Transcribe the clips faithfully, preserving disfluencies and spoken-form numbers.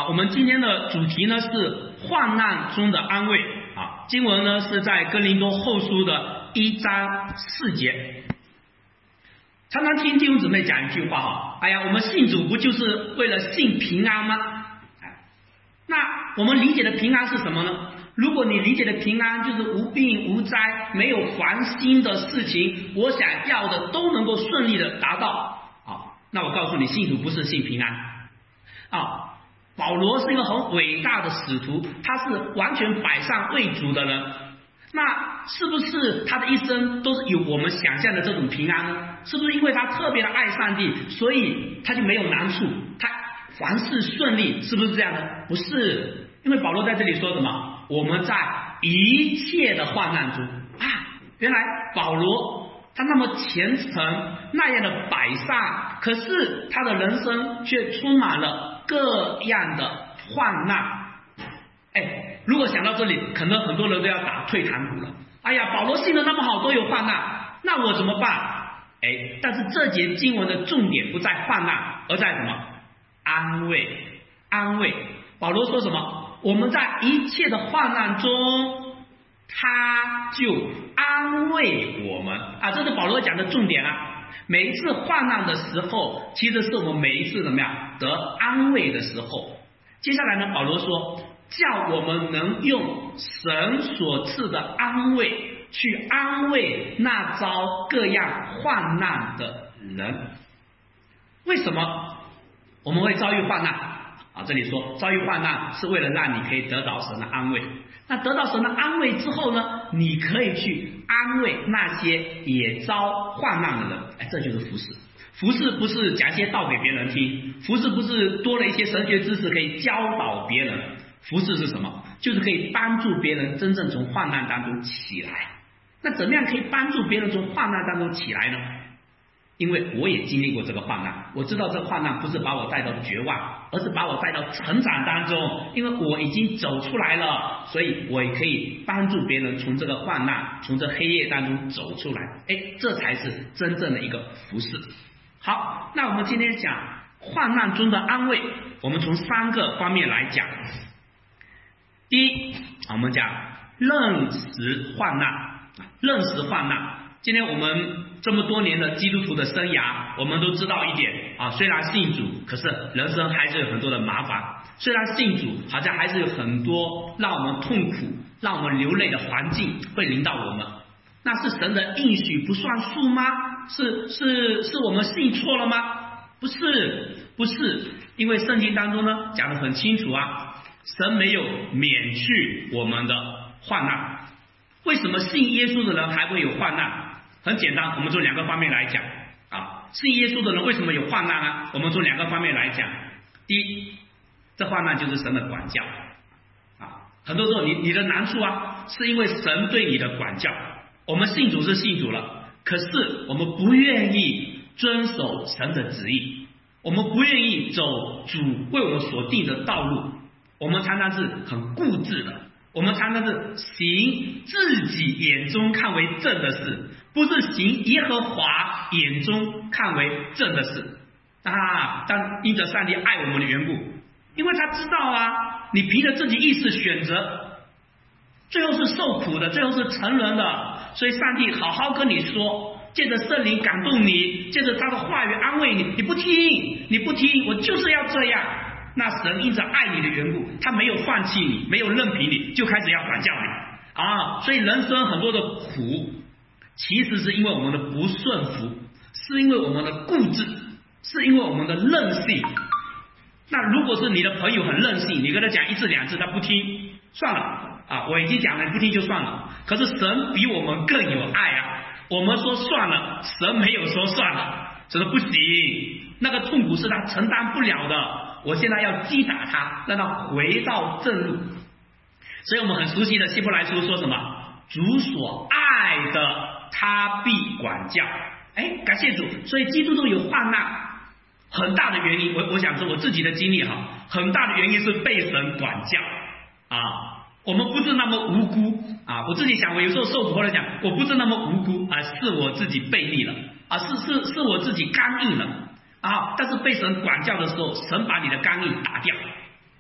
我们今天的主题呢是患难中的安慰啊，经文呢是在哥林多后书的一章四节。常常听弟兄姊妹讲一句话哈，哎呀，我们信主不就是为了信平安吗？那我们理解的平安是什么呢？如果你理解的平安就是无病无灾，没有烦心的事情，我想要的都能够顺利的达到啊，那我告诉你，信主不是信平安啊。保罗是一个很伟大的使徒，他是完全摆上为主的人，那是不是他的一生都是有我们想象的这种平安呢？是不是因为他特别的爱上帝，所以他就没有难处，他凡事顺利，是不是这样的？不是，因为保罗在这里说什么？我们在一切的患难中啊，原来保罗他那么虔诚，那样的摆上，可是他的人生却充满了各样的患难。哎，如果想到这里，可能很多人都要打退堂鼓了。哎呀，保罗信得那么好，都有患难，那我怎么办？哎，但是这节经文的重点不在患难，而在什么？安慰，安慰。保罗说什么？我们在一切的患难中，他就安慰我们啊，这是保罗讲的重点啊。每一次患难的时候，其实是我们每一次怎么样得安慰的时候。接下来呢，保罗说，叫我们能用神所赐的安慰去安慰那遭各样患难的人。为什么我们会遭遇患难啊？这里说遭遇患难是为了让你可以得到神的安慰。那得到神的安慰之后呢，你可以去安慰那些也遭患难的人。哎，这就是服侍。服侍不是讲一些道给别人听，服侍不是多了一些神学知识可以教导别人，服侍是什么？就是可以帮助别人真正从患难当中起来。那怎么样可以帮助别人从患难当中起来呢？因为我也经历过这个患难，我知道这个患难不是把我带到绝望，而是把我带到成长当中。因为我已经走出来了，所以我也可以帮助别人从这个患难，从这黑夜当中走出来。哎，这才是真正的一个服侍。好，那我们今天讲患难中的安慰，我们从三个方面来讲。第一，我们讲认识患难，认识患难。今天我们这么多年的基督徒的生涯，我们都知道一点啊，虽然信主，可是人生还是有很多的麻烦。虽然信主，好像还是有很多让我们痛苦、让我们流泪的环境会临到我们。那是神的应许不算数吗？是是是我们信错了吗？不是，不是，因为圣经当中呢讲得很清楚啊，神没有免去我们的患难。为什么信耶稣的人还会有患难？很简单，我们从两个方面来讲啊。信耶稣的人为什么有患难呢？我们从两个方面来讲。第一，这患难就是神的管教啊。很多时候你你的难处啊，是因为神对你的管教。我们信主是信主了，可是我们不愿意遵守神的旨意，我们不愿意走主为我们所定的道路，我们常常是很固执的，我们常常是行自己眼中看为正的事，不是行耶和华眼中看为正的事啊。但因着上帝爱我们的缘故，因为他知道啊，你凭着自己意识选择，最后是受苦的，最后是成人的。所以上帝好好跟你说，借着圣灵感动你，借着他的话语安慰你，你不听，你不听，我就是要这样。那神因着爱你的缘故，他没有放弃你，没有任凭你，就开始要管教你啊。所以人生很多的苦，其实是因为我们的不顺服，是因为我们的固执，是因为我们的任性。那如果是你的朋友很任性，你跟他讲一次两次他不听，算了啊，我已经讲了，你不听就算了。可是神比我们更有爱啊，我们说算了，神没有说算了，神说不行，那个痛苦是他承担不了的，我现在要击打他，让他回到正路。所以我们很熟悉的希伯来书说什么？主所爱的他必管教。哎，感谢主。所以基督徒有患难，很大的原因，我我想说我自己的经历哈，很大的原因是被神管教啊。我们不是那么无辜啊！我自己想，我有时候受苦后来讲，我不是那么无辜啊，是我自己悖逆了啊，是是是我自己刚硬了啊。但是被神管教的时候，神把你的刚硬打掉，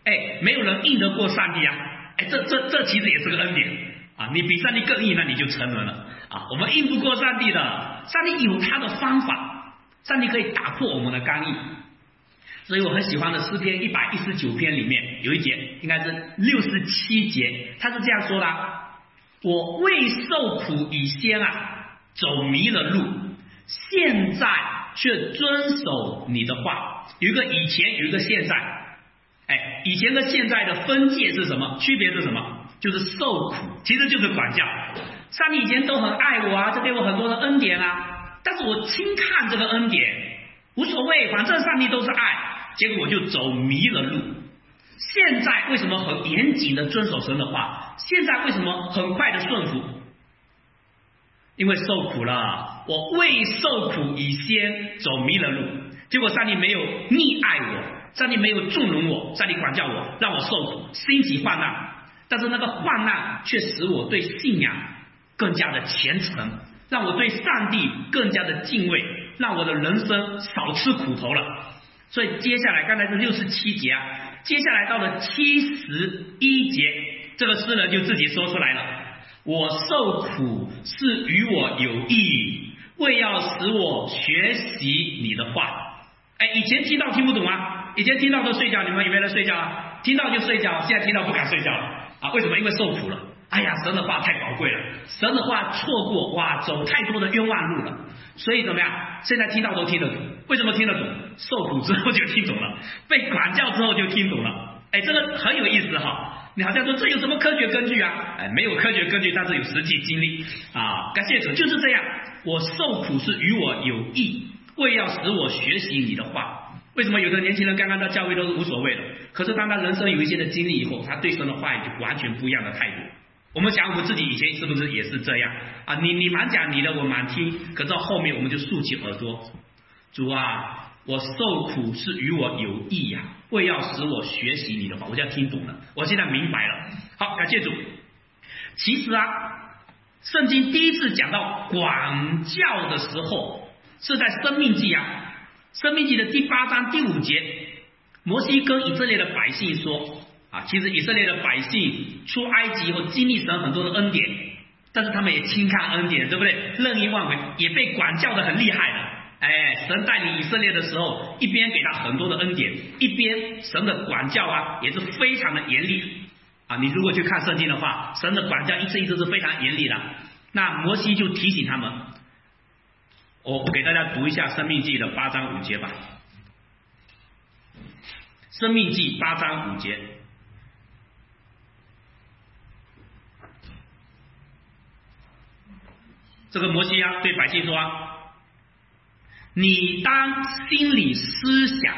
哎，没有人硬得过上帝啊！哎，这这这其实也是个恩典啊！你比上帝更硬，那你就沉沦了啊！我们硬不过上帝的，上帝有他的方法，上帝可以打破我们的刚硬。所以我很喜欢的诗篇一百一十九篇里面有一节，应该是六十七节，他是这样说的：我未受苦以先啊，走迷了路，现在却遵守你的话。有一个以前，有一个现在。哎，以前和现在的分界是什么？区别是什么？就是受苦，其实就是管教。上帝以前都很爱我啊，这给我很多的恩典啊，但是我轻看这个恩典，无所谓，反正上帝都是爱，结果我就走迷了路。现在为什么很严谨的遵守神的话？现在为什么很快的顺服？因为受苦了，我未受苦以先走迷了路，结果上帝没有溺爱我。上帝没有纵容我，上帝管教我，让我受苦，兴起患难，但是那个患难却使我对信仰更加的虔诚，让我对上帝更加的敬畏，让我的人生少吃苦头了。所以接下来刚才是六十七节啊，接下来到了七十一节，这个诗人就自己说出来了：我受苦是与我有益，为要使我学习你的话。哎，以前听到听不懂啊，以前听到都睡觉，你们有没有人睡觉啊？听到就睡觉，现在听到不敢睡觉了啊？为什么？因为受苦了。哎呀，神的话太宝贵了，神的话错过，哇，走太多的冤枉路了。所以怎么样？现在听到都听得懂。为什么听得懂？受苦之后就听懂了，被管教之后就听懂了。哎，这个很有意思哈。你好像说这有什么科学根据啊？哎，没有科学根据，但是有实际经历啊。感谢主，就是这样。我受苦是与我有益，为要使我学习你的话。为什么有的年轻人刚刚到教会都是无所谓的，可是当他人生有一些的经历以后，他对神的话语就完全不一样的态度。我们想我们自己以前是不是也是这样啊？你你蛮讲你的，我蛮听，可是到后面我们就竖起耳朵。主啊，我受苦是与我有益呀、啊，为要使我学习你的话，我就要听懂了，我现在明白了。好，感谢主。其实啊，圣经第一次讲到管教的时候是在申命记啊。申命记的第八章第五节，摩西跟以色列的百姓说啊，其实以色列的百姓出埃及以后经历神很多的恩典，但是他们也轻看恩典，对不对？任意妄为，也被管教的很厉害的。哎，神带领以色列的时候，一边给他很多的恩典，一边神的管教啊也是非常的严厉啊。你如果去看圣经的话，神的管教一次一次是非常严厉的。那摩西就提醒他们。我给大家读一下《申命记》的八章五节吧，《申命记》八章五节，这个摩西啊对百姓说啊：“你当心里思想，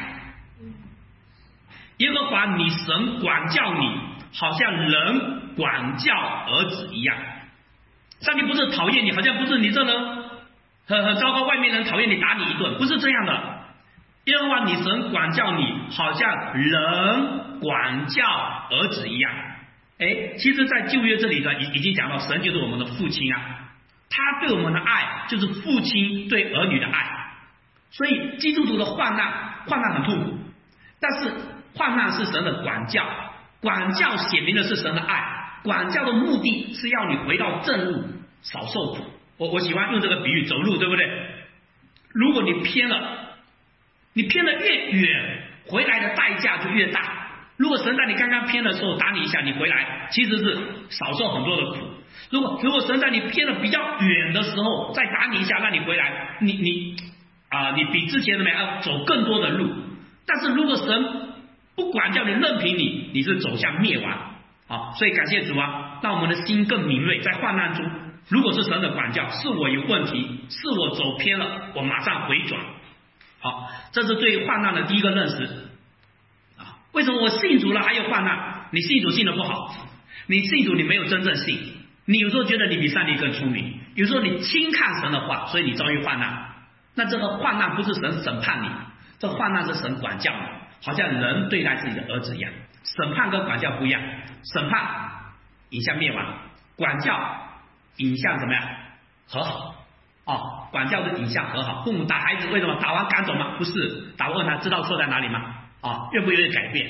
耶和华你神管教你，好像人管教儿子一样。上帝不是讨厌你，好像不是你这人。”很很糟糕，外面人讨厌你，打你一顿，不是这样的。耶和华你神管教你，好像人管教儿子一样。哎，其实，在旧约这里呢，已已经讲到，神就是我们的父亲啊，他对我们的爱就是父亲对儿女的爱。所以，基督徒的患难，患难很痛苦，但是患难是神的管教，管教显明的是神的爱，管教的目的是要你回到正路，少受苦。我我喜欢用这个比喻，走路对不对？如果你偏了，你偏得越远，回来的代价就越大。如果神在你刚刚偏的时候打你一下，你回来其实是少受很多的苦。如果如果神在你偏的比较远的时候再打你一下，让你回来，你你啊、呃，你比之前怎么样要走更多的路。但是如果神不管教你，任凭你，你是走向灭亡啊！所以感谢主啊，让我们的心更敏锐，在患难中。如果是神的管教，是我有问题，是我走偏了，我马上回转。好，这是对患难的第一个认识啊。为什么我信主了还有患难？你信主信的不好，你信主你没有真正信，你有时候觉得你比上帝更聪明，有时候你轻看神的话，所以你遭遇患难。那这个患难不是神审判你，这患难是神管教你，好像人对待自己的儿子一样。审判跟管教不一样，审判引向灭亡，管教引向怎么样？和好哦，管教的引向和好。父母打孩子为什么？打完赶走吗？不是，打完他知道错在哪里吗？啊、哦，愿不愿意改变？啊、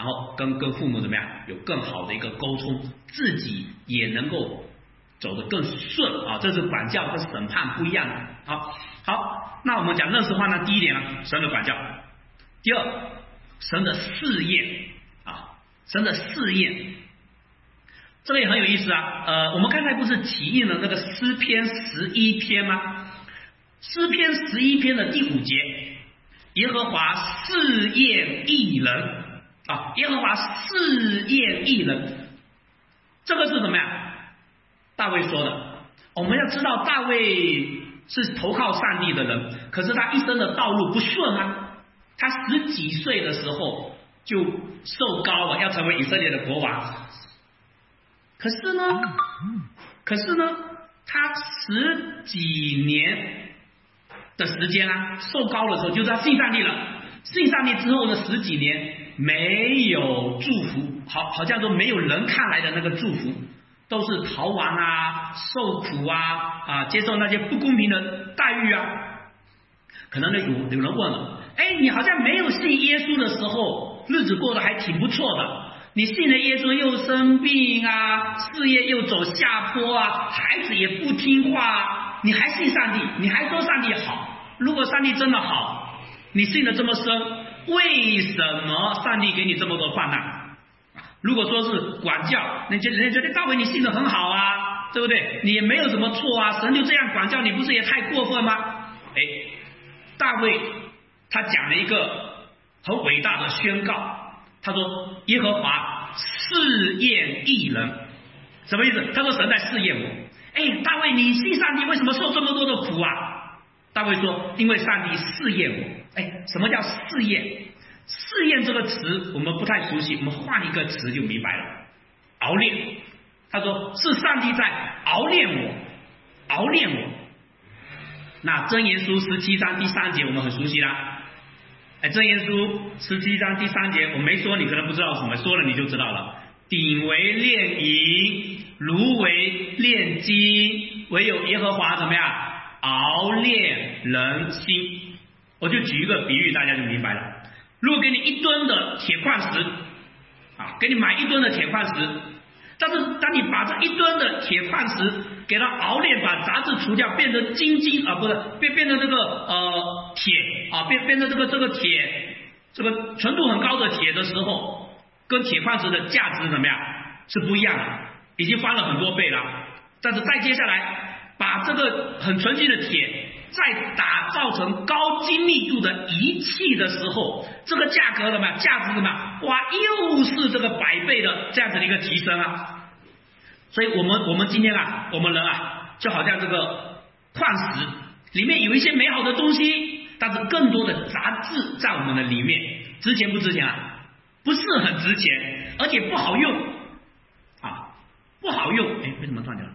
然后跟跟父母怎么样有更好的一个沟通，自己也能够走得更顺啊，这是管教跟审判不一样的。好，好，那我们讲认识患难，第一点呢，神的管教；第二，神的试验啊，神的试验，这个也很有意思啊。呃，我们刚才不是起印了那个诗篇十一篇吗？诗篇十一篇的第五节，耶和华试验义人啊，耶和华试验义人，这个是怎么样？大卫说的。我们要知道大卫是投靠上帝的人，可是他一生的道路不顺啊。他十几岁的时候就受膏了，要成为以色列的国王。可是呢，可是呢，他十几年的时间啊，受膏的时候就是他信上帝了。信上帝之后的十几年没有祝福，好，好像说没有人看来的那个祝福。都是逃亡啊，受苦啊，啊，接受那些不公平的待遇啊。可能呢有有人问了，哎，你好像没有信耶稣的时候，日子过得还挺不错的。你信了耶稣又生病啊，事业又走下坡啊，孩子也不听话啊，你还信上帝，你还说上帝好。如果上帝真的好，你信得这么深，为什么上帝给你这么多患难？如果说是管教，那就人家觉得大卫你信得很好啊，对不对？你也没有什么错啊，神就这样管教你，不是也太过分吗？哎，大卫他讲了一个很伟大的宣告，他说耶和华试验义人，什么意思？他说神在试验我。哎，大卫你信上帝为什么受这么多的苦啊？大卫说因为上帝试验我。哎，什么叫试验？试验这个词我们不太熟悉，我们换一个词就明白了。熬炼，他说是上帝在熬炼我，熬炼我。那箴言书十七章第三节我们很熟悉啦。哎，箴言书十七章第三节我没说你可能不知道什么，说了你就知道了。鼎为炼银，炉为炼金，唯有耶和华怎么样熬炼人心。我就举一个比喻，大家就明白了。如果给你一吨的铁矿石啊，给你买一吨的铁矿石，但是当你把这一吨的铁矿石给它熬炼，把杂质除掉，变成金金啊，不是变变成这个呃铁啊，变变成这个这个铁这个纯度很高的铁的时候，跟铁矿石的价值怎么样是不一样的，已经翻了很多倍了。但是再接下来把这个很纯净的铁再打造成高精密度的仪器的时候，这个价格怎么样？价值怎么样？哇，又是这个百倍的这样子的一个提升啊！所以我们我们今天啊，我们人啊，就好像这个矿石里面有一些美好的东西，但是更多的杂质在我们的里面，值钱不值钱啊？不是很值钱，而且不好用啊，不好用。哎，为什么断掉了？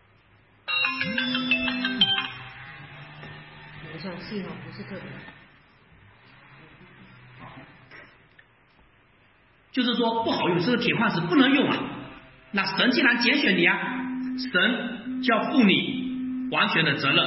好像信号不是特别好， 就是说不好用，这个铁矿石不能用啊。那神既然拣选你啊，神就要负你完全的责任。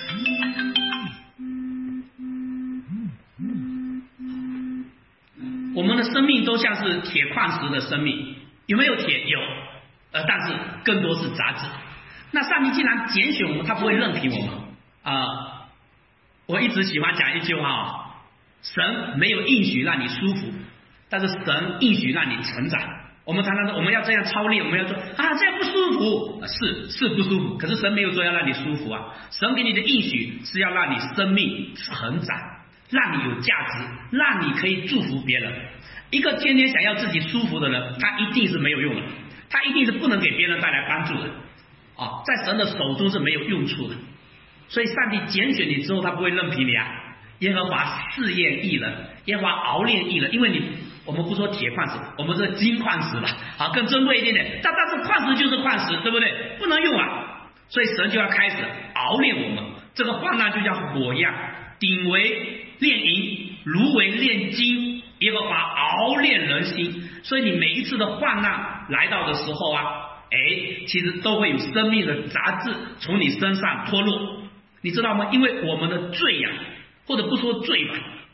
我们的生命都像是铁矿石的生命，有没有铁？有，呃，但是更多是杂质。那上帝既然拣选我们，他不会任凭我们啊。呃我一直喜欢讲一句话啊，神没有应许让你舒服，但是神应许让你成长。我们常常说我们要这样操练，我们要说啊这样不舒服，是是不舒服，可是神没有说要让你舒服啊，神给你的应许是要让你生命成长，让你有价值，让你可以祝福别人。一个天天想要自己舒服的人，他一定是没有用的，他一定是不能给别人带来帮助的啊，在神的手中是没有用处的。所以上帝拣选你之后，他不会任凭你啊。耶和华试验义人，耶和华熬炼义人，因为你我们不说铁矿石，我们说金矿石吧，好更珍贵一点点。但但是矿石就是矿石，对不对？不能用啊，所以神就要开始熬炼我们。这个患难就像火一样，鼎为炼银，炉为炼金，耶和华熬炼人心。所以你每一次的患难来到的时候啊，哎，其实都会有生命的杂质从你身上脱落。你知道吗？因为我们的罪呀、啊，或者不说罪吧，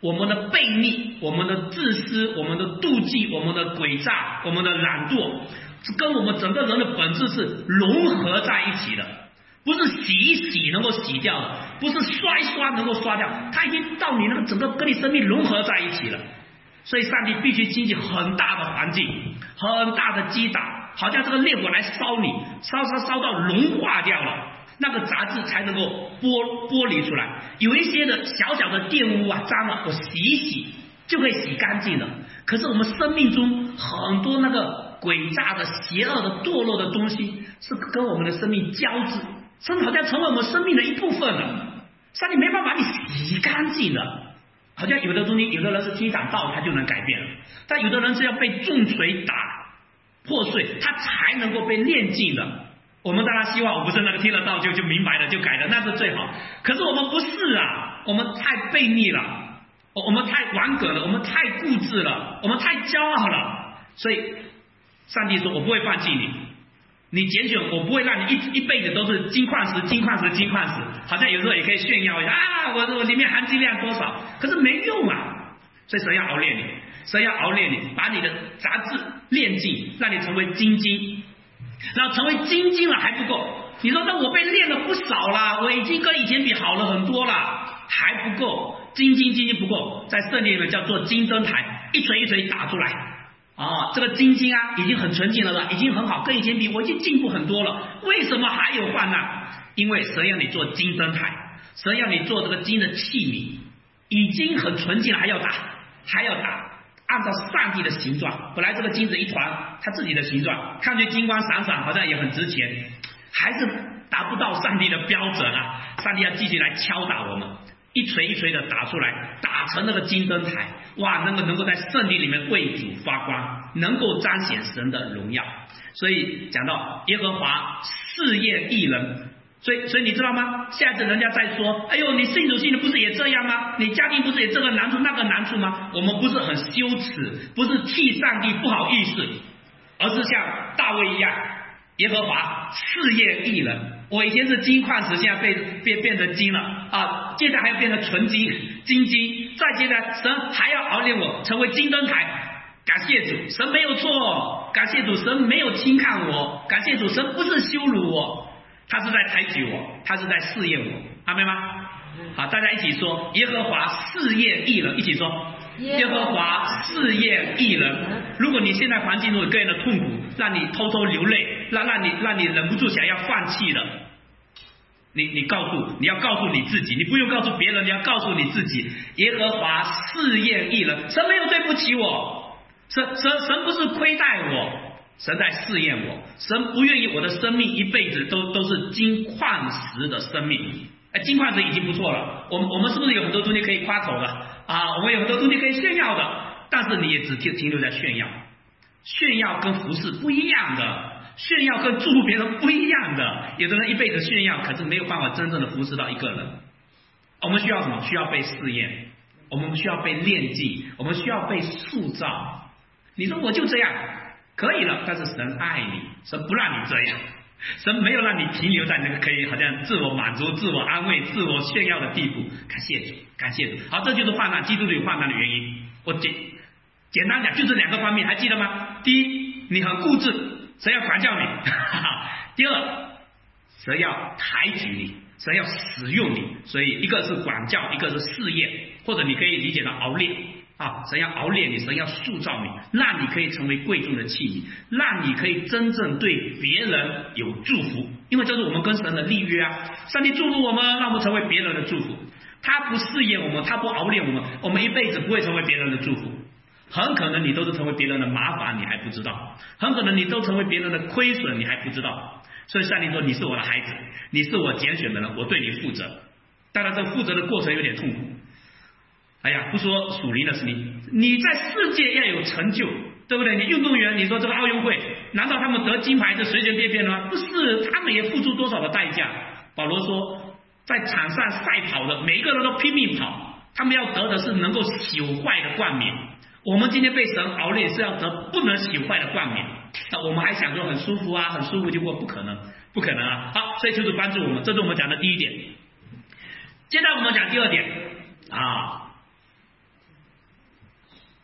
我们的悖逆、我们的自私、我们的妒忌、我们的诡诈、我们的懒惰，跟我们整个人的本质是融合在一起的，不是洗一洗能够洗掉的，不是刷一刷能够刷掉，它已经到你那个整个跟你生命融合在一起了。所以上帝必须经济很大的环境，很大的击打，好像这个烈火来烧你，烧烧烧到融化掉了，那个杂质才能够剥剥离出来。有一些的小小的玷污啊脏了，我洗一洗就可以洗干净了。可是我们生命中很多那个诡诈的、邪恶的、堕落的东西，是跟我们的生命交织，甚至好像成为我们生命的一部分了。上帝没办法把你洗干净了。好像有的东西，有的人是听讲道他就能改变了，但有的人是要被重锤打破碎，他才能够被炼净的。我们当然希望我不是那个听了道就就明白了就改了，那是最好。可是我们不是啊，我们太悖逆了，我们太顽梗了，我们太固执了，我们太骄傲了。所以上帝说我不会放弃你，你拣选我不会让你一一辈子都是金矿石金矿石金矿石，好像有时候也可以炫耀一下啊，我我里面含金量多少，可是没用啊。所以神要熬炼你，神要熬炼你，把你的杂质炼净，让你成为精金。然后成为精金了还不够，你说那我被炼了不少啦，我已经跟以前比好了很多啦，还不够，精金精金不够，在圣经里面叫做金灯台，一锤一锤打出来。哦，这个金金啊，已经很纯净了了，已经很好，跟以前比我已经进步很多了。为什么还有患难？因为神要你做金灯台，神要你做这个金的器皿，已经很纯净了，还要打，还要打，按照上帝的形状。本来这个金子一团，它自己的形状，看去金光闪闪，好像也很值钱，还是达不到上帝的标准啊！上帝要继续来敲打我们，一锤一锤的打出来，打成那个金灯台。哇，那个能够在圣地里面为主发光，能够彰显神的荣耀。所以讲到耶和华试验义人，所以所以你知道吗？下次人家再说，哎呦，你信主信的不是也这样吗？你家庭不是也这个难处那个难处吗？我们不是很羞耻，不是替上帝不好意思，而是像大卫一样，耶和华试验义人。我以前是金矿石，现在被变变成金了啊！接着还要变成纯金、金金，再接着神还要熬炼我成为金灯台。感谢主，神没有错，感谢主，神没有轻看我，感谢主，神不是羞辱我，他是在抬举我，他是在试验我，阿们吗？好，大家一起说，耶和华试验义人，一起说，耶和华试验义人。如果你现在环境中有个人的痛苦，让你偷偷流泪，让让你让你忍不住想要放弃了，你你告诉你要告诉你自己，你不用告诉别人，你要告诉你自己，耶和华试验义人，神没有对不起我，神神神不是亏待我，神在试验我，神不愿意我的生命一辈子都都是金矿石的生命。哎，金矿石已经不错了，我们我们是不是有很多东西可以夸口的啊？我们有很多东西可以炫耀的，但是你也只停停留在炫耀，炫耀跟服侍不一样的，炫耀跟祝福别人不一样的。有的人一辈子炫耀，可是没有办法真正的服侍到一个人。我们需要什么？需要被试验，我们需要被炼净，我们需要被塑造。你说我就这样可以了，但是神爱你，神不让你这样。神没有让你停留在那个可以好像自我满足、自我安慰、自我炫耀的地步。感谢主，感谢主。好，这就是患难，基督徒有患难的原因。我简简单讲，就是两个方面，还记得吗？第一，你很固执，神要管教你；第二，神要抬举你，神要使用你。所以一个是管教，一个是试验，或者你可以理解到熬炼。啊，神要熬炼你，神要塑造你，让你可以成为贵重的器皿，让你可以真正对别人有祝福，因为这是我们跟神的立约啊。上帝祝福我们，让我们成为别人的祝福。他不试验我们，他不熬炼我们，我们一辈子不会成为别人的祝福。很可能你都是成为别人的麻烦，你还不知道；很可能你都成为别人的亏损，你还不知道。所以上帝说，你是我的孩子，你是我拣选的人，我对你负责。当然，这负责的过程有点痛苦。哎呀，不说属灵的事情，你在世界要有成就，对不对？你运动员，你说这个奥运会，难道他们得金牌是随随便便的吗？不是，他们也付出多少的代价。保罗说，在场上赛跑的每一个人都拼命跑，他们要得的是能够朽坏的冠冕。我们今天被神熬炼是要得不能朽坏的冠冕，那我们还想说很舒服啊，很舒服就过，不可能，不可能啊！好，所以就是帮助我们，这是我们讲的第一点。接着我们讲第二点啊。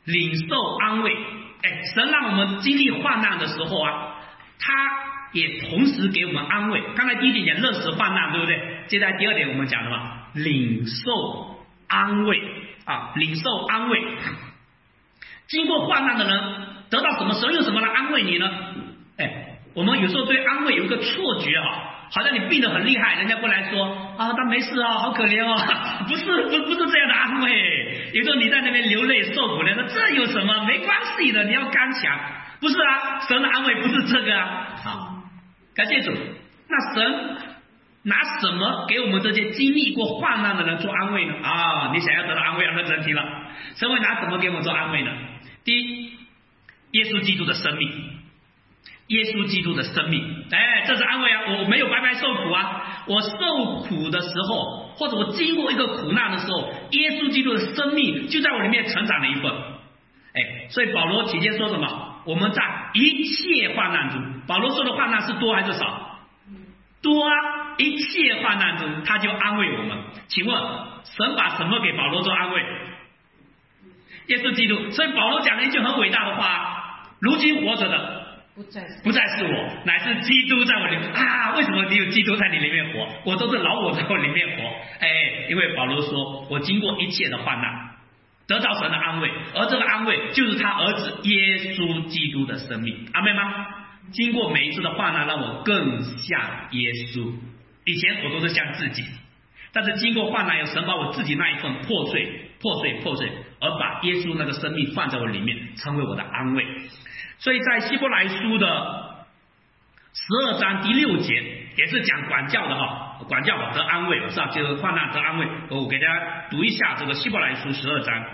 领受安慰。哎，神让我们经历患难的时候啊，他也同时给我们安慰。刚才第一点讲认识患难，对不对？接下来第二点我们讲的嘛，领受安慰啊，领受安慰。经过患难的人得到什么？神用什么来安慰你呢？哎，我们有时候对安慰有一个错觉啊，好像你病得很厉害，人家过来说啊，他没事啊，好可怜哦，不是不不是这样的安慰。有时候你在那边流泪受苦，人说这有什么？没关系的，你要刚强。不是啊，神的安慰不是这个啊。好，感谢主。那神拿什么给我们这些经历过患难的人做安慰呢？啊，你想要得到安慰，认真听了。神会拿什么给我们做安慰呢？第一，耶稣基督的生命。耶稣基督的生命，哎，这是安慰啊！我没有白白受苦啊！我受苦的时候，或者我经过一个苦难的时候，耶稣基督的生命就在我里面成长了一份。哎，所以保罗起先说什么？我们在一切患难中，保罗说的患难是多还是少？多啊！一切患难中，他就安慰我们。请问，神把什么给保罗做安慰？耶稣基督。所以保罗讲了一句很伟大的话：如今活着的。 不再是不再是我，乃是基督在我里面啊！为什么你有基督在你里面活？我都是老我在我里面活。哎，因为保罗说，我经过一切的患难，得到神的安慰，而这个安慰就是他儿子耶稣基督的生命。阿们吗？经过每一次的患难，让我更像耶稣。以前我都是像自己，但是经过患难，有神把我自己那一份破碎、破碎、破碎，而把耶稣那个生命放在我里面，成为我的安慰。所以在希伯来书的十二章第六节也是讲管教的哈，管教得安慰，是吧？就是患难得安慰。我给大家读一下这个希伯来书十二章。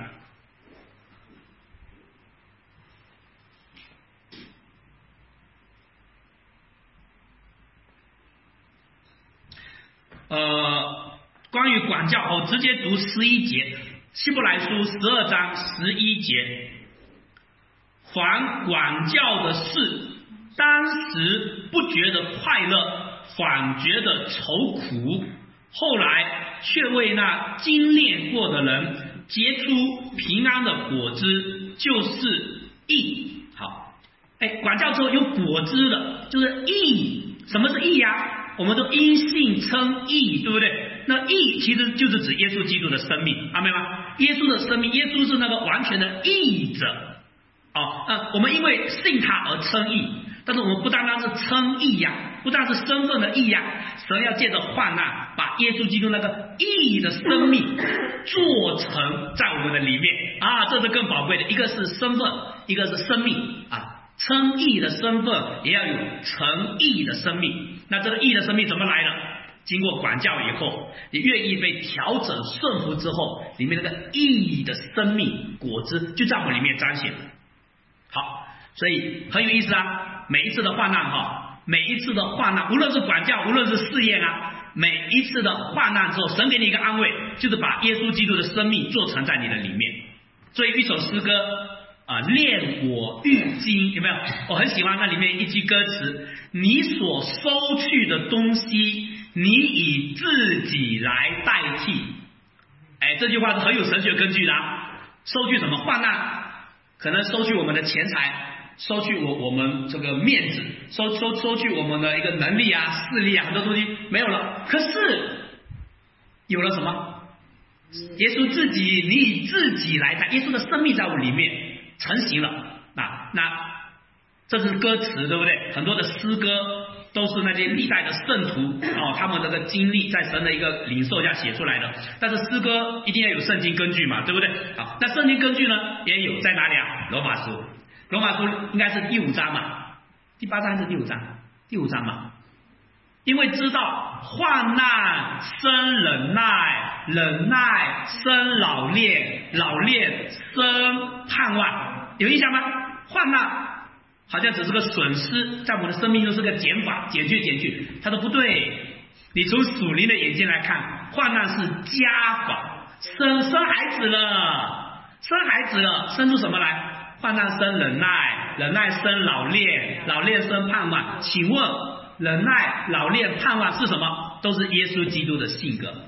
呃，关于管教，我直接读十一节，希伯来书十二章十一节。凡管教的事，当时不觉得快乐，反觉得愁苦，后来却为那精炼过的人结出平安的果子，就是义。好，哎，管教之后有果子的，就是义。什么是义呀？我们都因信称义，对不对？那义其实就是指耶稣基督的生命，阿们吗？耶稣的生命，耶稣是那个完全的义者。哦，呃，我们因为信他而称义，但是我们不单单是称义呀，不但是身份的义呀，神要借着患难，把耶稣基督那个义的生命做成在我们的里面啊，这是更宝贵的。一个是身份，一个是生命啊。称义的身份也要有成义的生命。那这个义的生命怎么来的？经过管教以后，你愿意被调整顺服之后，里面那个义的生命果子就在我们里面彰显了。好，所以很有意思啊！每一次的患难哈，每一次的患难，无论是管教，无论是试验啊，每一次的患难之后，神给你一个安慰，就是把耶稣基督的生命做成在你的里面。所以一首诗歌啊，炼我愈精，有没有？我很喜欢那里面一句歌词：你所收去的东西，你以自己来代替。哎，这句话是很有神学根据的啊。收去什么？患难。可能收去我们的钱财，收去我我们这个面子，收收收去我们的一个能力啊、势力啊，很多东西没有了。可是有了什么？耶稣自己，你以自己来代，耶稣的生命在我里面成型了。那那这是歌词，对不对？很多的诗歌都是那些历代的圣徒哦，他们这个经历在神的一个领受下写出来的。但是诗歌一定要有圣经根据嘛，对不对？好，那圣经根据呢也有在哪里啊？罗马书，罗马书应该是第五章嘛，第八章还是第五章？第五章嘛。因为知道患难生忍耐，忍耐生老练，老练生盼望。有印象吗？患难好像只是个损失，在我们的生命中是个减法，减去减去。他说不对，你从属灵的眼睛来看，患难是加法，生生孩子了，生孩子了，生出什么来？患难生忍耐，忍耐生老练，老练生盼望。请问忍耐、老练、盼望是什么？都是耶稣基督的性格。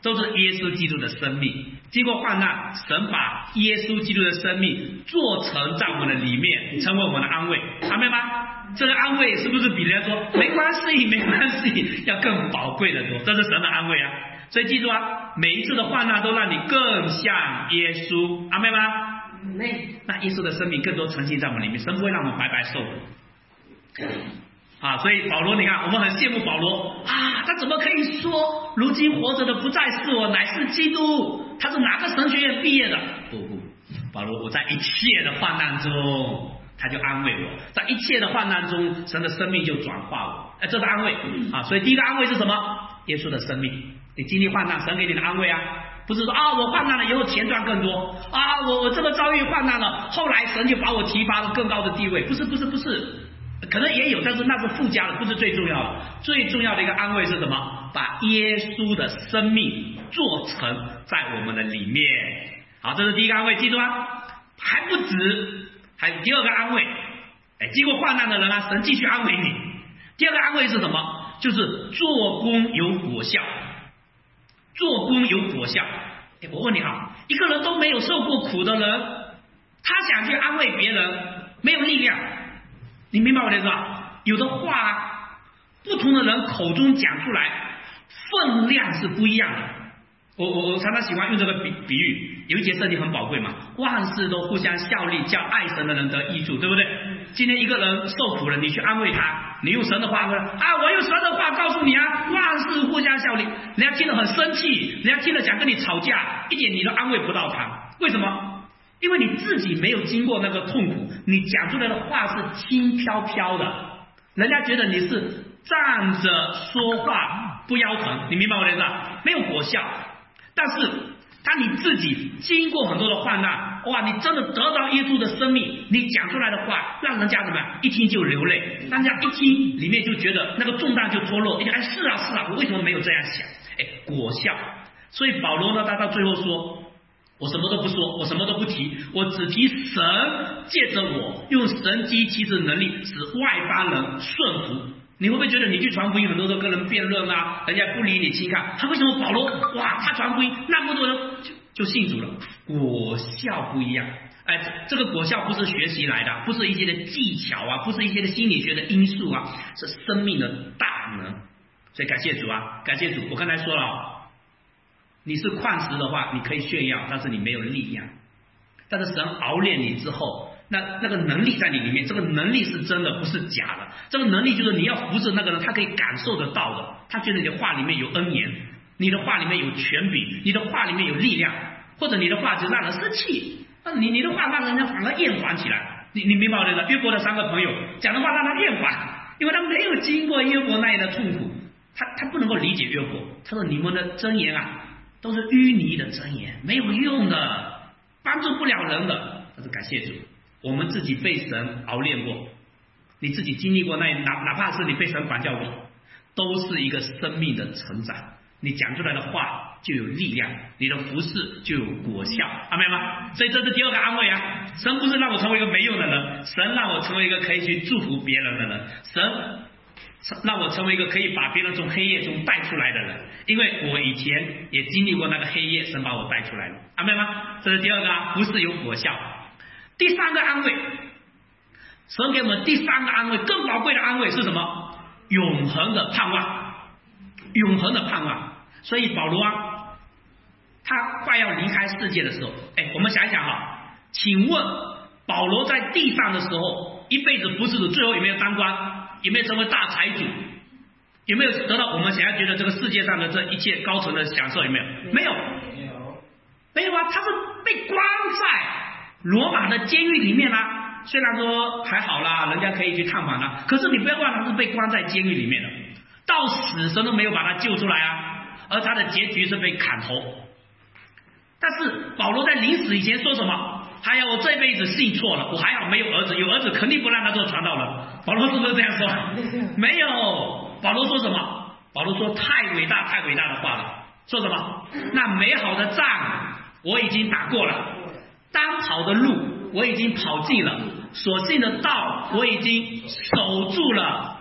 都是耶稣基督的生命。经过患难，神把耶稣基督的生命做成在我们的里面，成为我们的安慰，阿们吗？这个安慰是不是比人家说没关系没关系要更宝贵的多？这是神的安慰啊！所以记住啊，每一次的患难都让你更像耶稣，阿们吗？那耶稣的生命更多沉浸在我们里面，神不会让我们白白受苦啊！所以保罗，你看我们很羡慕保罗啊，他怎么可以说如今活着的不再是我，乃是基督？他是哪个神学院毕业的？不不，保罗，我在一切的患难中，他就安慰我，在一切的患难中，神的生命就转化我，哎，这是安慰啊！所以第一个安慰是什么？耶稣的生命。你经历患难，神给你的安慰啊，不是说啊我患难了以后钱赚更多啊，我我这个遭遇患难了，后来神就把我提拔了更高的地位，不是不是不是，可能也有，但是那是附加的，不是最重要的。最重要的一个安慰是什么？把耶稣的生命做成在我们的里面。好，这是第一个安慰，记住啊，还不止，还有第二个安慰。哎，经过患难的人啊，神继续安慰你。第二个安慰是什么？就是做工有果效。做工有果效。哎，我问你啊，一个人都没有受过苦的人，他想去安慰别人，没有力量。你明白我的意思吧？有的话，不同的人口中讲出来，分量是不一样的。我我我常常喜欢用这个比比喻，有一节圣经很宝贵嘛，万事都互相效力，叫爱神的人得益处，对不对？今天一个人受苦了，你去安慰他，你用神的话安慰他啊，我用神的话告诉你啊，万事互相效力。人家听了很生气，人家听了想跟你吵架，一点你都安慰不到他。为什么？因为你自己没有经过那个痛苦，你讲出来的话是轻飘飘的，人家觉得你是站着说话不腰疼，你明白我的意思吧？没有果效。但是当你自己经过很多的患难，哇，你真的得到耶稣的生命，你讲出来的话让人家怎么样，一听就流泪，让人家一听里面就觉得那个重担就脱落，一听哎是啊是啊，我为什么没有这样想？哎，果效。所以保罗呢，他到最后说，我什么都不说，我什么都不提，我只提神借着我用神机奇事能力使外邦人顺服。你会不会觉得你去传福音，很多都跟人辩论啊，人家不理你轻看，他为什么保罗哇，他传福音那么多人就就信主了？果效不一样。哎，这个果效不是学习来的，不是一些的技巧啊，不是一些的心理学的因素啊，是生命的大能。所以感谢主啊，感谢主。我刚才说了，你是矿石的话，你可以炫耀，但是你没有力量。但是神熬炼你之后，那那个能力在你里面，这个能力是真的，不是假的。这个能力就是你要服侍那个人，他可以感受得到的。他觉得你的话里面有恩言，你的话里面有权柄，你的话里面有力量，或者你的话就让人生气，那你你的话让人家反而厌烦起来。你你明白我的意思？约伯的三个朋友讲的话让他厌烦，因为他没有经过约伯那样的痛苦，他他不能够理解约伯。他说你们的箴言啊，都是淤泥的箴言，没有用的，帮助不了人的。但是感谢主，我们自己被神熬炼过，你自己经历过那哪哪怕是你被神管教过，都是一个生命的成长。你讲出来的话就有力量，你的服事就有果效，阿们吗？所以这是第二个安慰啊！神不是让我成为一个没用的人，神让我成为一个可以去祝福别人的人，神让我成为一个可以把别人从黑夜中带出来的人，因为我以前也经历过那个黑夜，神把我带出来了，阿们吗？这是第二个啊，服事有果效。第三个安慰，神给我们第三个安慰，更宝贵的安慰是什么？永恒的盼望，永恒的盼望。所以保罗啊，他快要离开世界的时候，哎，我们想一想哈，请问保罗在地上的时候，一辈子服侍主，最后有没有当官？有没有成为大财主？有没有得到我们想要觉得这个世界上的这一切高层的享受？有没有？没有，没有，没有啊！他是被关在罗马的监狱里面啊。虽然说还好啦，人家可以去探访他，可是你不要忘了，他是被关在监狱里面的，到死神都没有把他救出来啊。而他的结局是被砍头。但是保罗在临死以前说什么？哎呀，我这辈子信错了，我还好没有儿子，有儿子肯定不让他做传道人。保罗是不是这样说？没有。保罗说什么？保罗说太伟大太伟大的话了。说什么？那美好的仗我已经打过了，当跑的路我已经跑尽了，所信的道我已经守住了。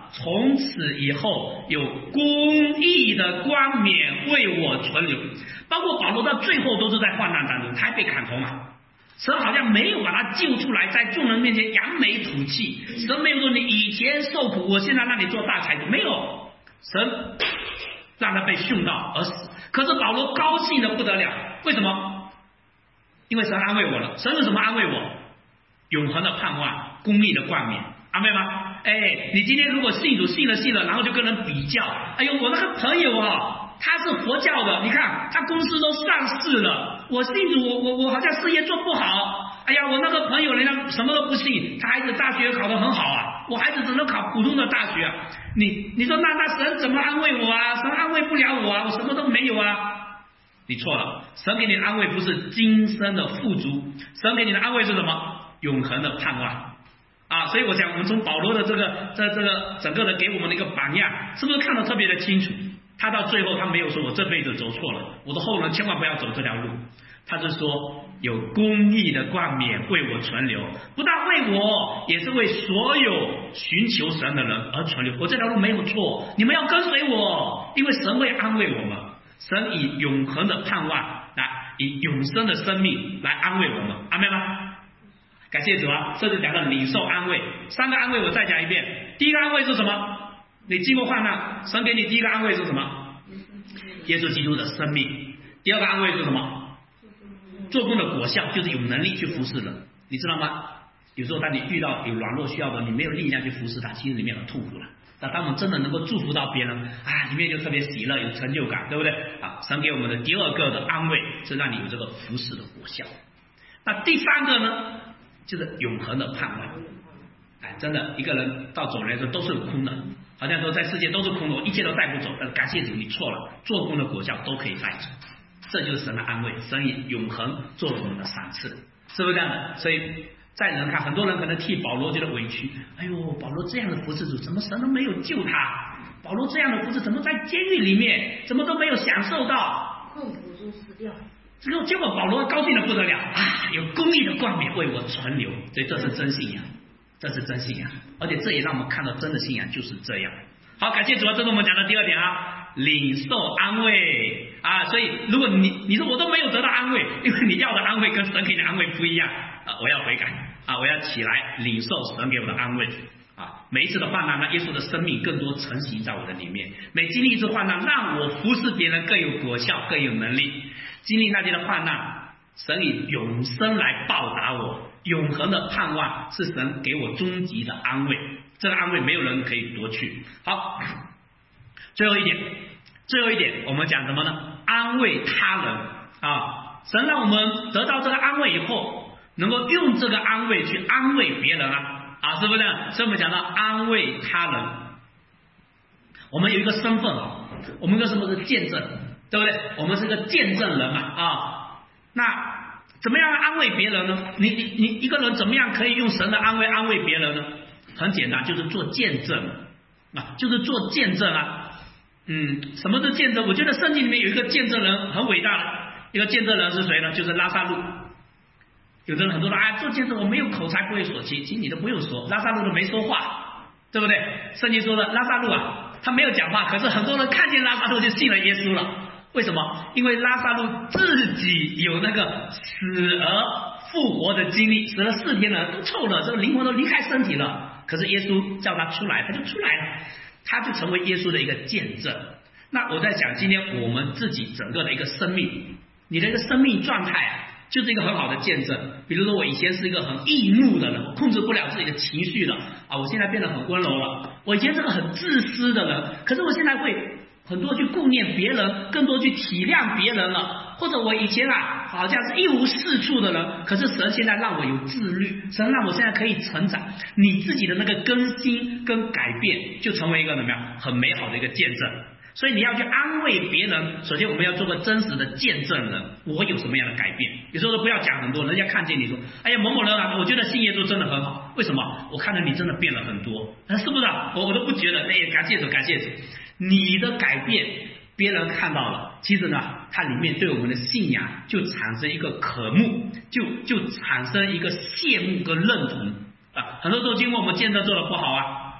从此以后有公义的冠冕为我存留。包括保罗到最后都是在患难当中，他还被砍头嘛，神好像没有把他救出来，在众人面前扬眉吐气。神没有说你以前受苦，我现在让你做大财主，没有，神让他被殉道而死。可是保罗高兴的不得了，为什么？因为神安慰我了。神是什么安慰我？永恒的盼望，公义的冠冕，阿们吗？哎，你今天如果信主信了信了，然后就跟人比较，哎呦，我那个朋友啊，他是佛教的，你看他公司都上市了，我信主，我我我好像事业做不好。哎呀，我那个朋友人家什么都不信，他孩子大学考得很好啊，我孩子只能考普通的大学啊。你你说那那神怎么安慰我啊？神安慰不了我啊，我什么都没有啊。你错了，神给你的安慰不是今生的富足，神给你的安慰是什么？永恒的盼望啊！所以我想，我们从保罗的这个这这个整个的给我们的一个榜样，是不是看得特别的清楚？他到最后他没有说我这辈子走错了，我的后人千万不要走这条路。他是说有公义的冠冕为我存留，不但为我，也是为所有寻求神的人而存留。我这条路没有错，你们要跟随我，因为神会安慰我们，神以永恒的盼望来，以永生的生命来安慰我们，阿们吗？感谢主啊！这是讲的领受安慰，三个安慰我再讲一遍。第一个安慰是什么？你经过患难，神给你第一个安慰是什么？耶稣基督的生命。第二个安慰是什么？做工的果效，就是有能力去服侍人，你知道吗？有时候当你遇到有软弱需要的，你没有力量去服侍他，其实里面很痛苦了。那当我们真的能够祝福到别人啊，里面就特别喜乐，有成就感，对不对？啊，神给我们的第二个的安慰是让你有这个服侍的果效。那第三个呢，就是永恒的盼望。哎，真的，一个人到走人的时候都是有空的，好像说在世界都是空的，我一切都带不走。但是感谢主，你错了，做工的果效都可以带走。这就是神的安慰，神以永恒做我们的赏赐，是不是这样的？所以在人看，很多人可能替保罗觉得委屈，哎呦，保罗这样的服侍主，怎么神都没有救他？保罗这样的服侍，怎么在监狱里面，怎么都没有享受到？ 困苦中死掉。 结果结果保罗高兴的不得了啊！有公义的冠冕为我存留，所以这是真信仰，这是真信仰，而且这也让我们看到真的信仰就是这样。好，感谢主啊！这是我们讲的第二点啊，领受安慰啊。所以如果你你说我都没有得到安慰，因为你要的安慰跟神给你的安慰不一样啊，我要悔改啊，我要起来领受神给我的安慰啊。每一次的患难，让耶稣的生命更多成型在我的里面。每经历一次患难，让我服侍别人更有果效，更有能力。经历那些的患难，神以永生来报答我，永恒的盼望是神给我终极的安慰。这个安慰没有人可以夺去。好，最后一点，最后一点，我们讲什么呢？安慰他人啊！神让我们得到这个安慰以后，能够用这个安慰去安慰别人啊啊，是不是？所以我们讲到安慰他人，我们有一个身份啊，我们个什么是见证，对不对？我们是个见证人嘛啊。那怎么样安慰别人呢？你你你一个人怎么样可以用神的安慰安慰别人呢？很简单，就是做见证啊，就是做见证啊。嗯，什么是见证？我觉得圣经里面有一个见证人很伟大的，一个见证人是谁呢？就是拉萨路。有的人很多人啊，做见证我没有口才不会说，其实你都不用说，拉萨路都没说话，对不对？圣经说的拉萨路啊，他没有讲话，可是很多人看见拉萨路就信了耶稣了。为什么？因为拉萨路自己有那个死而复活的经历，死了四天了，都臭了，这个灵魂都离开身体了。可是耶稣叫他出来，他就出来了，他就成为耶稣的一个见证。那我在讲今天我们自己整个的一个生命，你的一个生命状态啊，就是一个很好的见证。比如说我以前是一个很易怒的人，我控制不了自己的情绪了啊，我现在变得很温柔了。我以前是个很自私的人，可是我现在会很多去顾念别人，更多去体谅别人了。或者我以前啊，好像是一无是处的人，可是神现在让我有自律，神让我现在可以成长。你自己的那个更新跟改变，就成为一个怎么样很美好的一个见证。所以你要去安慰别人，首先我们要做个真实的见证人，我有什么样的改变。有时候都不要讲很多，人家看见你说，哎呀某某人啊，我觉得信耶稣真的很好，为什么？我看到你真的变了很多，是不是啊？我我都不觉得，哎，感谢主感谢主，你的改变别人看到了，其实呢它里面对我们的信仰就产生一个渴慕，就就产生一个羡慕跟认同啊。很多时候经过我们见证做的不好啊，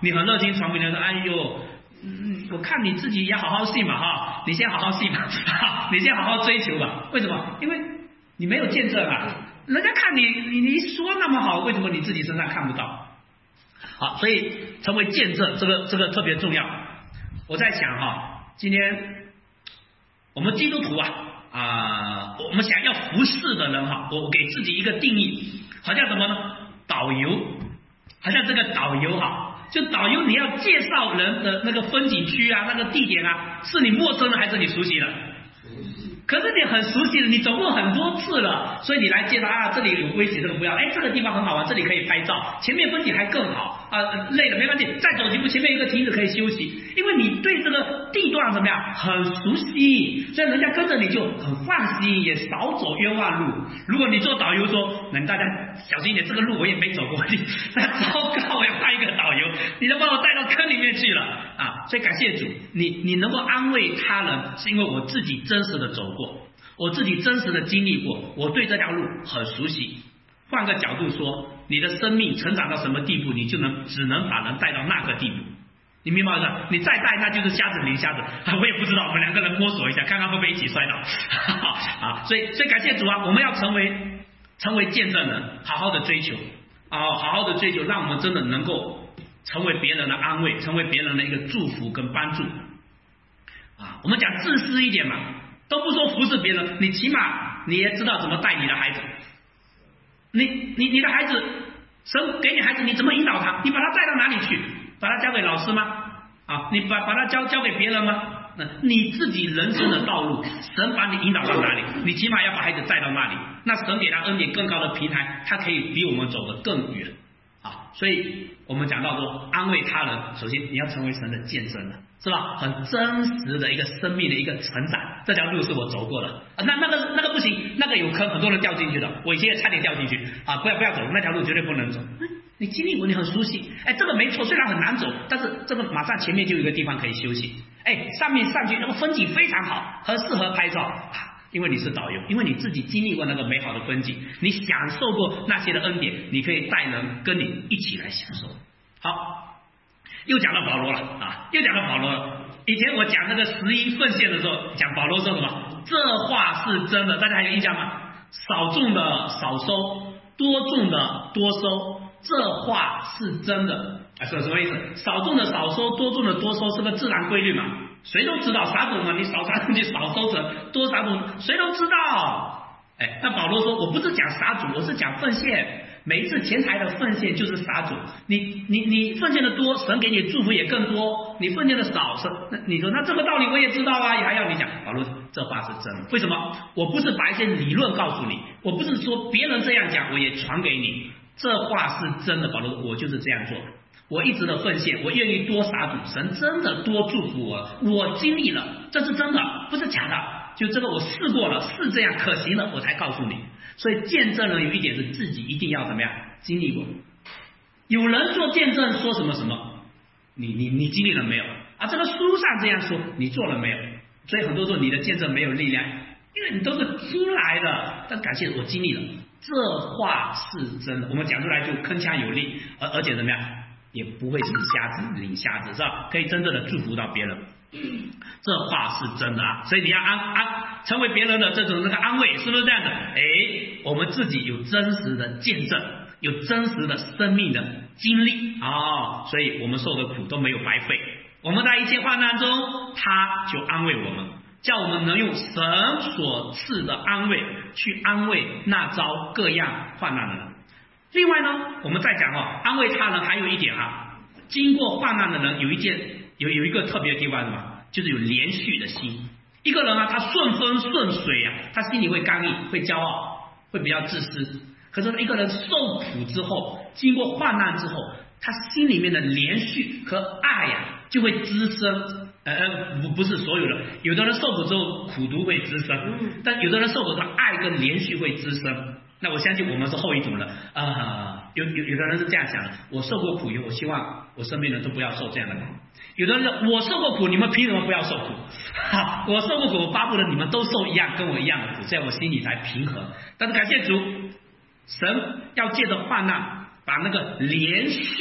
你很热心传给人说，哎呦，嗯，我看你自己也好好信嘛哈，你先好好信吧，你先好好追求吧。为什么？因为你没有见证啊，人家看你你你说那么好，为什么你自己身上看不到？好，所以成为见证，这个这个特别重要。我在想哈，今天我们基督徒啊啊、呃，我们想要服侍的人哈，我给自己一个定义，好像什么呢？导游，好像这个导游哈，就导游你要介绍人的那个风景区啊，那个地点啊，是你陌生的还是你熟悉的？可是你很熟悉的，你走过很多次了，所以你来介绍啊，这里有危险，这个不要，哎，这个地方很好玩，这里可以拍照，前面风景还更好啊、呃，累了没关系，再走几步，前面有一个亭子可以休息，因为你对这个地段怎么样很熟悉，所以人家跟着你就很放心，也少走冤枉路。如果你做导游说，那大家小心一点，这个路我也没走过，你那糟糕，我要派一个导游，你都把我带到坑里面去了啊！所以感谢主，你你能够安慰他人，是因为我自己真实的走过，我自己真实的经历过，我对这条路很熟悉。换个角度说，你的生命成长到什么地步，你就能只能把人带到那个地步。你明白吗？你再带那就是瞎子领瞎子，我也不知道，我们两个人摸索一下，看看会不会一起摔倒啊！所以，所以感谢主啊，我们要成为成为见证人，好好的追求啊，好好的追求，让我们真的能够成为别人的安慰，成为别人的一个祝福跟帮助啊。我们讲自私一点嘛，都不说服侍别人，你起码你也知道怎么带你的孩子。你你你的孩子，神给你孩子，你怎么引导他？你把他带到哪里去？把他交给老师吗？啊，你把把他交交给别人吗？那你自己人生的道路，神把你引导到哪里，你起码要把孩子带到那里。那神给他恩典更高的平台，他可以比我们走得更远啊。所以我们讲到说，安慰他人，首先你要成为神的见证人，是吧？很真实的一个生命的一个成长，这条路是我走过的啊。那那个那个不行，那个有坑，很多人掉进去的，我以前也差点掉进去啊！不要不要走，那条路绝对不能走。你经历过，你很熟悉，哎，这个没错，虽然很难走，但是这个马上前面就有一个地方可以休息，哎，上面上去那个风景非常好，很适合拍照啊，因为你是导游，因为你自己经历过那个美好的风景，你享受过那些的恩典，你可以带人跟你一起来享受。好，又讲到保罗了啊，又讲到保罗了。以前我讲那个十一奉献的时候，讲保罗说什么？这话是真的，大家还有印象吗？少种的少收，多种的多收。这话是真的啊，是什么意思？少种的少收，多种的多收，是个自然规律嘛？谁都知道撒种嘛，你少撒种就少收成，多撒种谁都知道。哎，那保罗说，我不是讲撒种，我是讲奉献。每一次钱财的奉献就是撒种，你你你奉献的多，神给你祝福也更多；你奉献的少，神那你说那这个道理我也知道啊，也还要你讲。保罗这话是真的，为什么？我不是把一些理论告诉你，我不是说别人这样讲我也传给你。这话是真的，保罗，我就是这样做的。我一直的奉献，我愿意多撒种，神真的多祝福我，我经历了，这是真的，不是假的。就这个我试过了，是这样可行的，我才告诉你。所以见证人有一点是自己一定要怎么样经历过。有人做见证说什么什么，你你你经历了没有？啊，这个书上这样说，你做了没有？所以很多时候你的见证没有力量，因为你都是听来的。但感谢我经历了。这话是真的，我们讲出来就铿锵有力，而而且怎么样，也不会是瞎子领瞎子，是吧？可以真正的祝福到别人。这话是真的啊，所以你要安安成为别人的这种那个安慰，是不是这样的？哎，我们自己有真实的见证，有真实的生命的经历啊、哦，所以我们受的苦都没有白费。我们在一切患难中，他就安慰我们。叫我们能用神所赐的安慰去安慰那遭各样患难的人。另外呢，我们再讲哦，安慰他人还有一点啊，经过患难的人有一件有有一个特别的地方是什么？就是有连续的心。一个人啊，他顺风顺水啊，他心里会刚毅，会骄傲，会比较自私。可是一个人受苦之后，经过患难之后，他心里面的连续和爱呀、啊，就会滋生。呃不不是所有的，有的人受苦之后苦毒会滋生，但有的人受苦之后爱跟连续会滋生。那我相信我们是后一种的啊、呃，有有有的人是这样想的，我受过苦以后，我希望我身边人都不要受这样的苦。有的人说我受过苦，你们凭什么不要受苦？哈，我受过苦，我巴不得你们都受一样跟我一样的苦，这样我心里才平衡。但是感谢主，神要借着患难把那个连续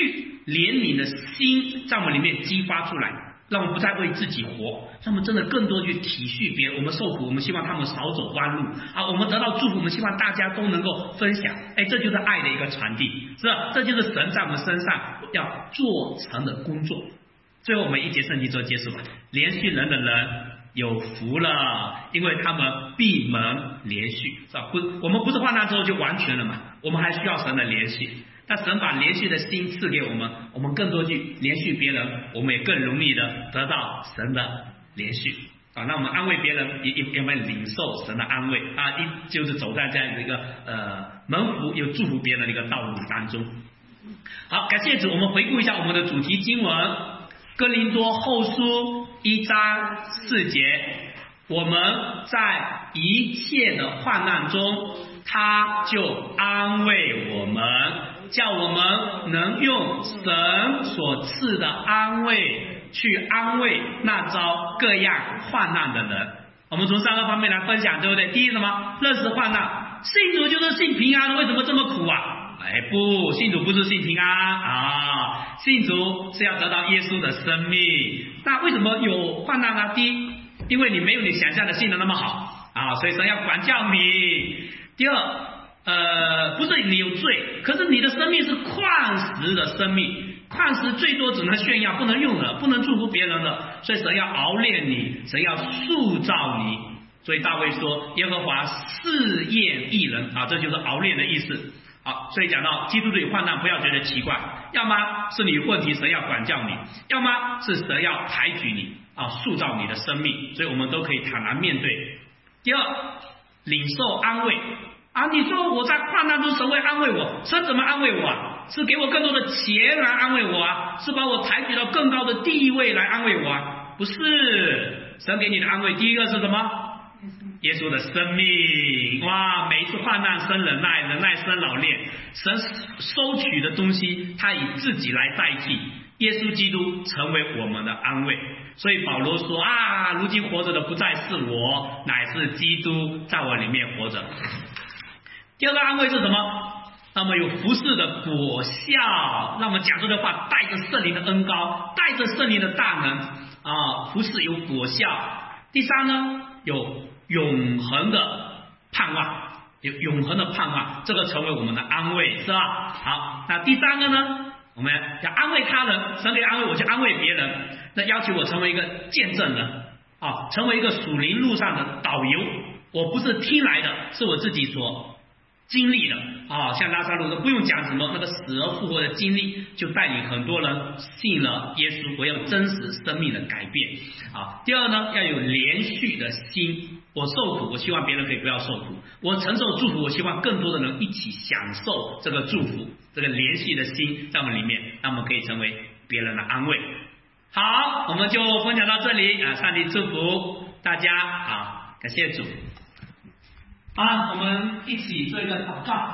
怜悯的心在我们里面激发出来，让我们不再为自己活，让我们真的更多去体恤别人。我们受苦，我们希望他们少走弯路啊；我们得到祝福，我们希望大家都能够分享。哎，这就是爱的一个传递，是吧？这就是神在我们身上要做成的工作。最后我们一节圣经做结束吧。怜恤人的人有福了，因为他们闭门怜恤，是吧？不，我们不是患难之后就完全了嘛，我们还需要神的怜恤。但神把怜恤的心赐给我们，我们更多去怜恤别人，我们也更容易的得到神的怜恤啊。那我们安慰别人，也也也会领受神的安慰啊，一就是走在这样的一个呃蒙福又祝福别人的一个道路当中。好，感谢主，我们回顾一下我们的主题经文，哥林多后书一章四节，我们在一切的患难中，他就安慰我们，叫我们能用神所赐的安慰去安慰那遭各样患难的人。我们从三个方面来分享，对不对？第一，什么？认识患难，信主就是信平安，为什么这么苦啊？哎，不，信主不是信平安啊，信主是要得到耶稣的生命。那为什么有患难呢？第一，因为你没有你想象的信的那么好啊，所以神要管教你。第二，呃，不是你有罪，可是你的生命是矿石的生命，矿石最多只能炫耀，不能用的，不能祝福别人的，所以神要熬炼你，神要塑造你。所以大卫说，耶和华试验义人啊，这就是熬炼的意思。好，所以讲到基督徒有患难，不要觉得奇怪，要么是你有问题，神要管教你，要么是神要抬举你啊，塑造你的生命，所以我们都可以坦然面对。第二，领受安慰啊，你说我在患难中神会安慰我，神怎么安慰我啊？是给我更多的钱来安慰我啊？是把我抬举到更高的地位来安慰我啊？不是，神给你的安慰，第一个是什么？耶稣的生命。哇，每一次患难生忍耐，忍耐生老练，神收取的东西他以自己来代替，耶稣基督成为我们的安慰。所以保罗说啊，如今活着的不再是我，乃是基督在我里面活着。第二个安慰是什么？那么有服侍的果效，让我们讲这句话带着圣灵的恩膏，带着圣灵的大能啊，服侍有果效。第三呢，有永恒的盼望，有永恒的盼望，这个成为我们的安慰，是吧？好，那第三个呢，我们要安慰他人，神给安慰我去安慰别人，那要求我成为一个见证人啊，成为一个属灵路上的导游。我不是听来的，是我自己所经历的啊，像拉撒路都不用讲什么，那个死而复活的经历，就带领很多人信了耶稣，我有真实生命的改变啊。第二呢，要有连续的心，我受苦，我希望别人可以不要受苦；我承受祝福，我希望更多的人一起享受这个祝福。这个连续的心在我们里面，让我们可以成为别人的安慰。好，我们就分享到这里啊，上帝祝福大家啊，感谢主。好，我们一起做一个祷告。